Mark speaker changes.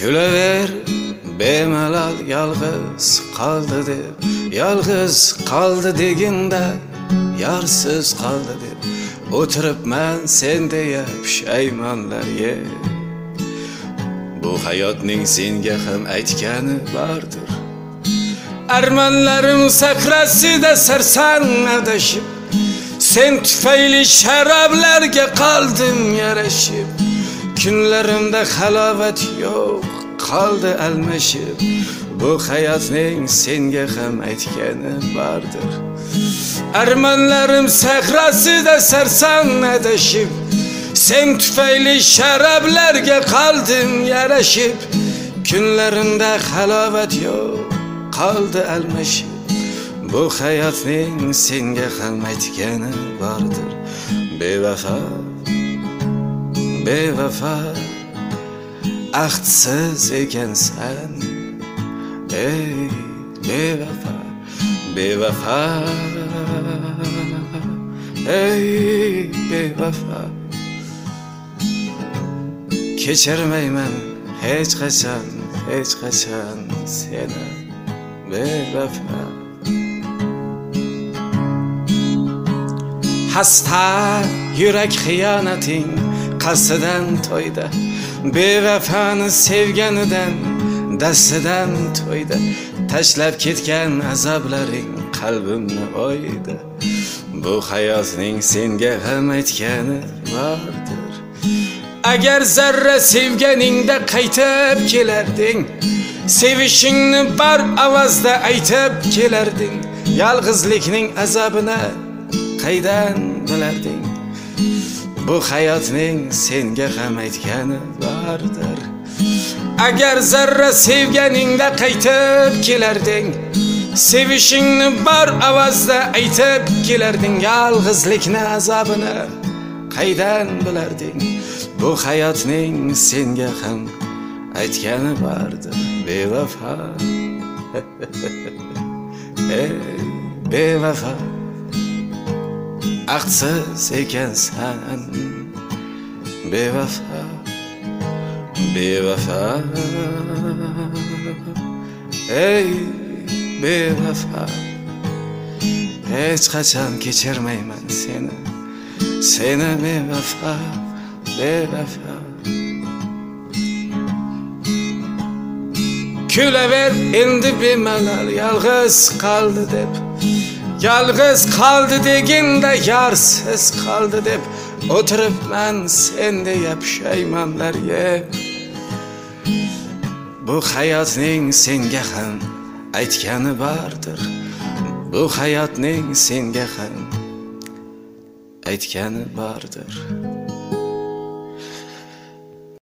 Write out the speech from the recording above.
Speaker 1: Gülever bemalal yalğız qaldı deb, yalğız qaldı degində, yarsız qaldı deb, oturub mən sendəyə pişaymanlar yeb. Bu hayotning senga ham aytgani bardır. Armanlarım sakrasida sarsan adashib, sen tufayli sharoblarga qaldim yarashib. Kunlarimda halovat yo'q, qaldi almashib. Bu hayotning senga ham aytgani bardir. Armanlarım sakrasida sarsan adashib, sen tufayli sharoblarga qaldim yarashib. Kunlarimda halovat yo'q, qaldi almashib. Bu hayotning senga ham aytgani bardir. Bevafo, bevafo, ahdsiz ekansan. Ey bevafo, bevafo, ey bevafo. Kechirmayman hech qachon, hech qachon seni bevafo. Hasta yurak xiyonating qasdidan to'ydi, bevafoni sevganidan dastidan to'ydi. Tashlab ketgan azoblaring qalbimni o'ydi. Bu hayotning senga ham aytgani bordir. Agar zarra sevganingda qaytib kelarding, sevishingni bar avazda aytib kelarding. Yolg'izlikning azobini qaydan bilarding? Bu hayotning senga ham aytgani bordir. Agar zarra sevganingda qaytib kelarding, sevishingni bar avazda aytib kelarding. Yolg'izlikni azobini qaydan bilarding? Bu hayotning senga ham aytgani bordir. Bevafo, ey bevafo, ahdsiz ekansan. Bevafo, bevafo, ey bevafo. Hech qachon kechirmayman seni, seni bevafo, bevafo. Gülever endi bemalal yalğız qaldı deb, yalğız qaldı degində yarsiz qaldı deb, oturub mən sendəyə pişaymanlar yeb. Bu hayotning senga ham aytgani bardir. Bu hayotning senga ham aytgani bardir.